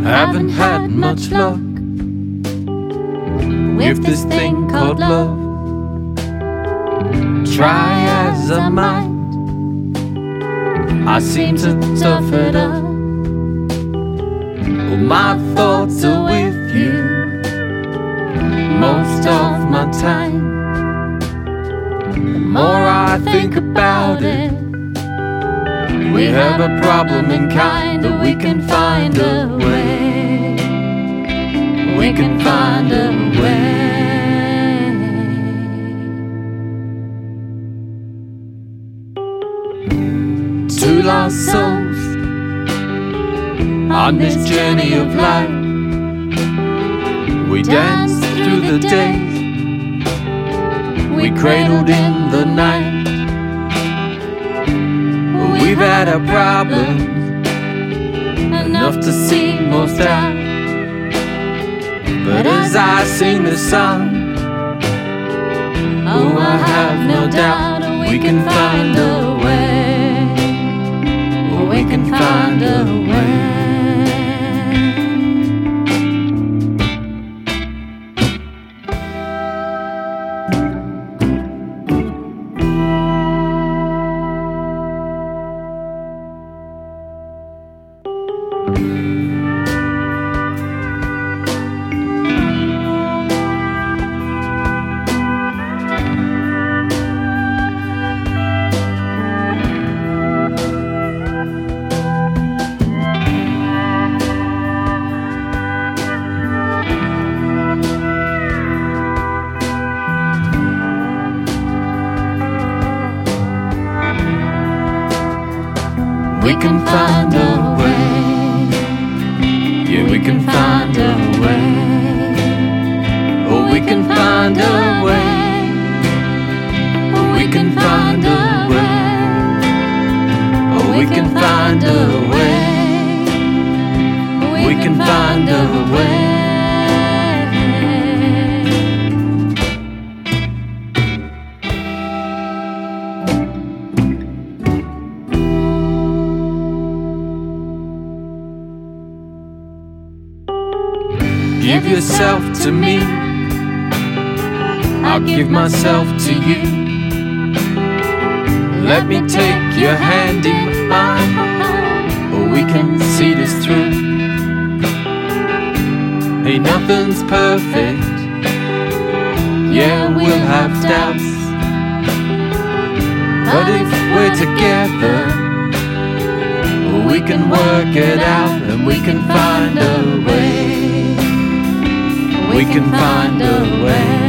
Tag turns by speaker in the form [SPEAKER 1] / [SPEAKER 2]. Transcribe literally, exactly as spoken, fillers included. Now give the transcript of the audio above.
[SPEAKER 1] haven't had much luck with this thing called love. Try as I might, I seem to tough it up. All my thoughts are with you most of my time. The more I think about it, we have a problem in kind, but we can find a way. We can find a way. Two lost souls on this journey of life. We danced through the days, we cradled in the night. We've had our problems, enough to see most out. But as I sing this song, oh, I have no doubt we can find a way. We can find a way. We can find a way. Yeah, we can find a way. Oh, we can find a way. Oh, we can find a way. Oh, we can find a way. We can find a way. Give yourself to me, I'll give myself to you. Let me take your hand in mine, or we can see this through. Hey, nothing's perfect, yeah, we'll have doubts, but if we're together, we can work it out and we can find a way. We can find a way.